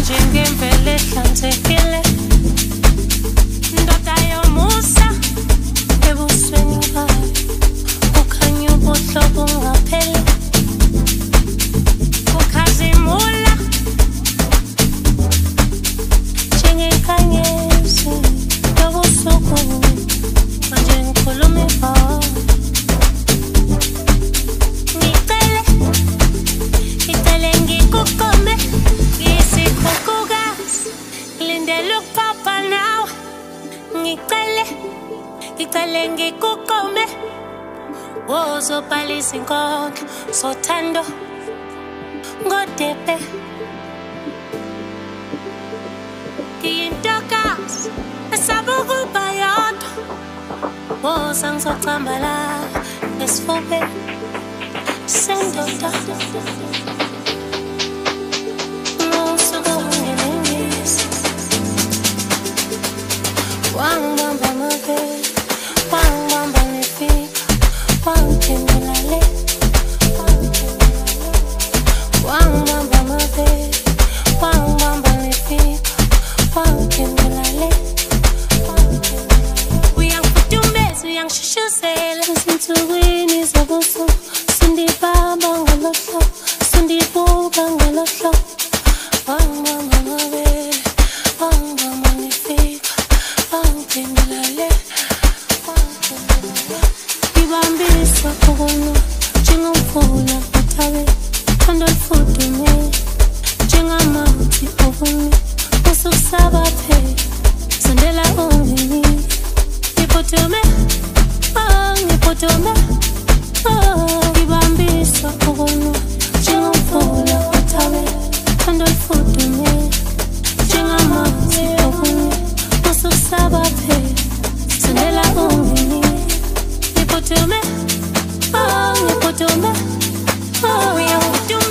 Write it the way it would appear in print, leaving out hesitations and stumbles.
njengemvelo ehlanzekile, ndoda yomusa ebusweni bayo, kukhanya ubuhlobo bungapheli, kukhazimula njengenkanyezi yobusuku, manje ngikhuluma ibhawa. Ngicele ngikukome, ngiyisikhukhukazi, ngilindele ukuphapha nawe. Ngicele ngikukome, wozobhalisa inkondlo sothando ngodepe. Ngiyintokazi esaba ukuba yodwa, woza ngizocambala esifubeni sendoda. Wangibamba amabele, wangibamba nefika, wangiphendula le. Wangibamba amabele, wangibamba nefika, wangiphendula le. Uyangifudumeza, uyangishushuzela ezinsukwini zobusuku, sindibamba ngolo hlobo, sindibuka ngolo hlobo. Wangibamba amabele, wangibamba nefika, wangiphendula. Ngibambisa ukuna njengomfula othabeni, thando lufudumele njengamanzi ovunile, usukusaba phela sondela ungini. Ngiphudume, oh ngiphudume, oh ngibambisa ukuna njengomfula othabeni, thando lufudumele njengamanzi ovunile, usukusaba phela sondela ungini. Ngiphudume, oh ngiphudume, oh uyangiphudume.